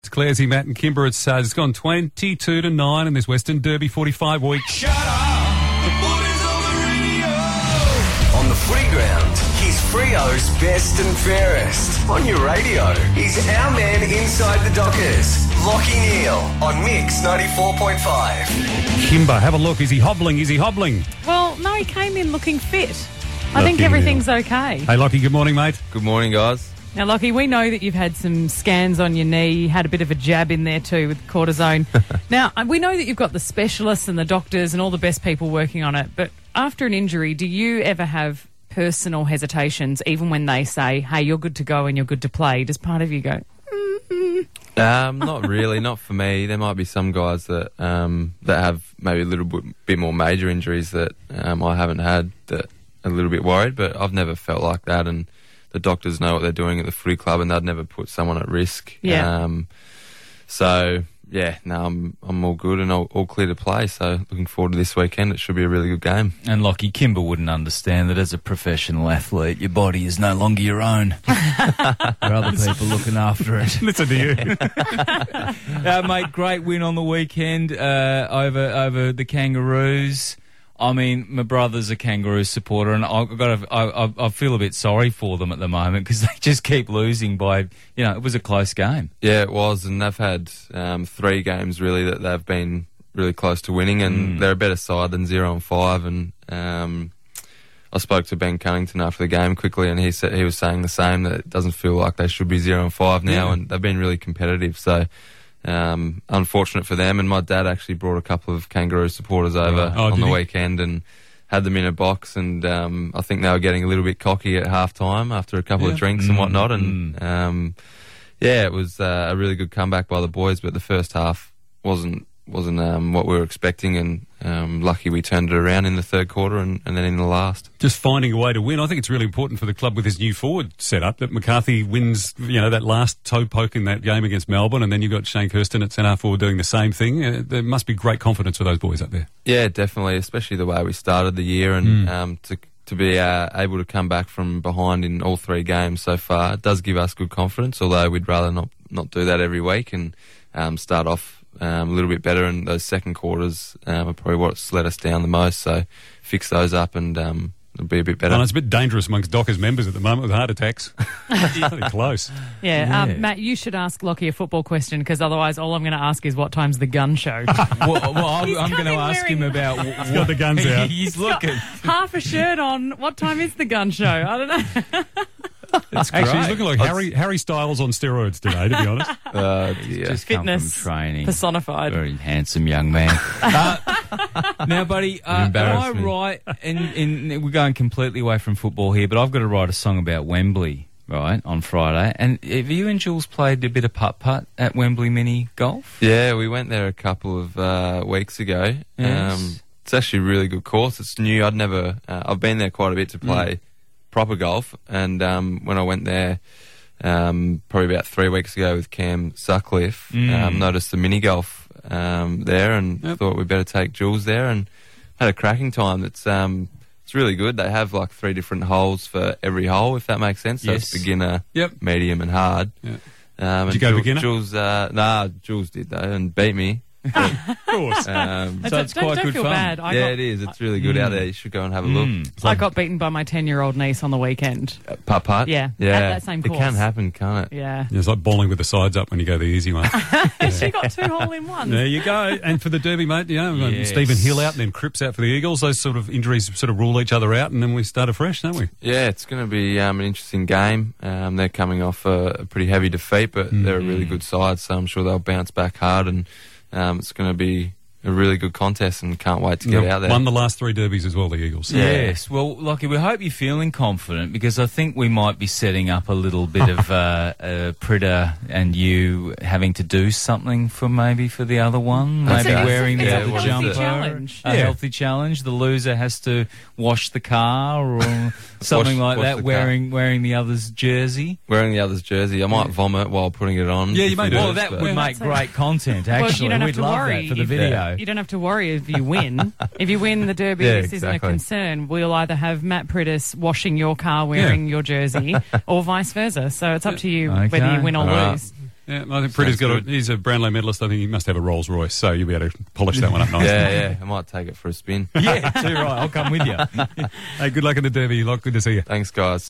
Clarsey, Matt and Kimber. It's gone 22-9 in this Western Derby 45 week. Shut up! The boys on the radio! On the footy ground, he's Freo's best and fairest. On your radio, he's our man inside the Dockers. Lockie Neal on Mix 94.5. Kimber, have a look. Is he hobbling? Is he hobbling? Well, no, he came in looking fit. I Lockie think everything's okay. Hey, Lockie, good morning, mate. Good morning, guys. Now, Lockie, we know that you've had some scans on your knee, had a bit of a jab in there too with cortisone. Now, we know that you've got the specialists and the doctors and all the best people working on it, but after an injury, do you ever have personal hesitations, even when they say, hey, you're good to go and you're good to play? Does part of you go, Not really, not for me. There might be some guys that have maybe a little bit more major injuries that I haven't had, that are a little bit worried, but I've never felt like that, and the doctors know what they're doing at the footy club and they'd never put someone at risk. Yeah. I'm all good and all clear to play, so looking forward to this weekend. It should be a really good game. And Lockie, Kimber wouldn't understand that as a professional athlete, your body is no longer your own. There are other people looking after it. Listen to you. Mate, great win on the weekend over the Kangaroos. I mean, my brother's a Kangaroo supporter, and I feel a bit sorry for them at the moment because they just keep losing by, it was a close game. Yeah, it was, and they've had 3 games really that they've been really close to winning, and they're a better side than 0-5. And I spoke to Ben Cunnington after the game quickly, and he was saying the same, that it doesn't feel like they should be 0-5 now, and they've been really competitive. So. Unfortunate for them, and my dad actually brought a couple of Kangaroo supporters over on the weekend and had them in a box, and I think they were getting a little bit cocky at half time after a couple of drinks and whatnot, and it was a really good comeback by the boys, but the first half wasn't what we were expecting, and lucky we turned it around in the third quarter and then in the last. Just finding a way to win. I think it's really important for the club with his new forward setup that McCarthy wins, that last toe poke in that game against Melbourne, and then you've got Shane Kirsten at centre forward doing the same thing. There must be great confidence for those boys up there. Yeah, definitely, especially the way we started the year, and to be able to come back from behind in all 3 games so far, it does give us good confidence, although we'd rather not do that every week and start off a little bit better, and those second quarters are probably what's let us down the most, so fix those up and it'll be a bit better. And it's a bit dangerous amongst Dockers members at the moment with heart attacks. Pretty close. Yeah, Matt, you should ask Lockie a football question, because otherwise all I'm going to ask is what time's the gun show. I'm going to ask him about... He's got the guns out. He's looking. Half a shirt on. What time is the gun show? I don't know. Actually, he's looking like Harry Styles on steroids today, to be honest. Just Fitness come from training. personified. Very handsome young man. Now, buddy, am I right? And we're going completely away from football here, but I've got to write a song about Wembley, right, on Friday. And have you and Jules played a bit of putt-putt at Wembley Mini Golf? Yeah, we went there a couple of weeks ago. Yes. It's actually a really good course. It's new. I've been there quite a bit to play proper golf, and when I went there probably about 3 weeks ago with Cam Sutcliffe, noticed the mini golf there, and thought we'd better take Jules there, and had a cracking time. It's really good. They have like 3 different holes for every hole, if that makes sense. So it's beginner, medium and hard. Did you go beginner? Jules did though, and beat me. Of course. So it's quite don't good feel fun. bad. It is. It's really good out there. You should go and have a look. I got beaten by my 10-year-old niece on the weekend. Putt-putt? Yeah, at that same course. It can happen, can't it? Yeah. It's like bowling with the sides up when you go the easy one. She got 2 hole-in-ones. There you go. And for the Derby, mate, we've got Stephen Hill out and then Cripps out for the Eagles. Those sort of injuries sort of rule each other out, and then we start afresh, don't we? Yeah, it's going to be an interesting game. They're coming off a pretty heavy defeat, but they're a really good side, so I'm sure they'll bounce back hard, and it's going to be a really good contest, and can't wait to get out there. Won the last 3 derbies as well, the Eagles. Yes. Well, Lockie, we hope you're feeling confident, because I think we might be setting up a little bit of Pritter and you having to do something for the other one. Maybe wearing the other jumper. Challenge. A healthy challenge. The loser has to wash the car or something like that, wearing the other's jersey. Wearing the other's jersey. I might vomit while putting it on. Yeah, you may do. Well, that would make great content, actually. Well, We'd love that for the video. You don't have to worry if you win. If you win the Derby, this isn't a concern. We'll either have Matt Prittis washing your car wearing your jersey or vice versa. So it's up to you whether you win or lose. Yeah, I think Pretty's he's a Brownlow medalist. I think he must have a Rolls Royce, so you'll be able to polish that one up nicely. Yeah, I might take it for a spin. Yeah, too right. I'll come with you. Hey, good luck in the Derby. Good to see you. Thanks, guys.